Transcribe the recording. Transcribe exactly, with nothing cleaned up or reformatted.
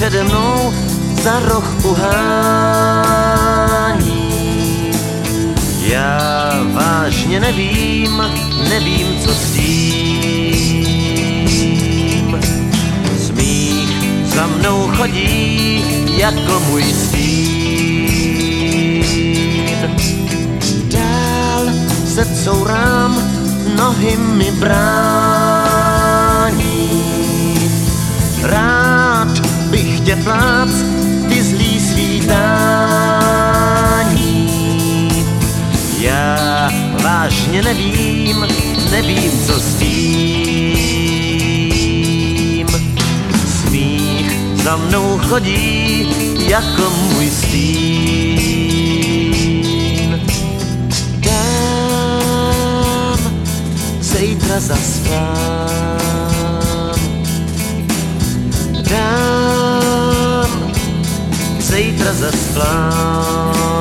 přede mnou za roh uhání. Já vážně nevím, nevím, co s tím. Smích za mnou chodí jako můj stín. Dál se courám, nohy mi brání. Rád bych tě plác, ty zlý svítání. Já vážně nevím, nevím, co s tím. Smích za mnou chodí jako můj stín. Dám, zítra zaspám. Dám, zítra zaspám.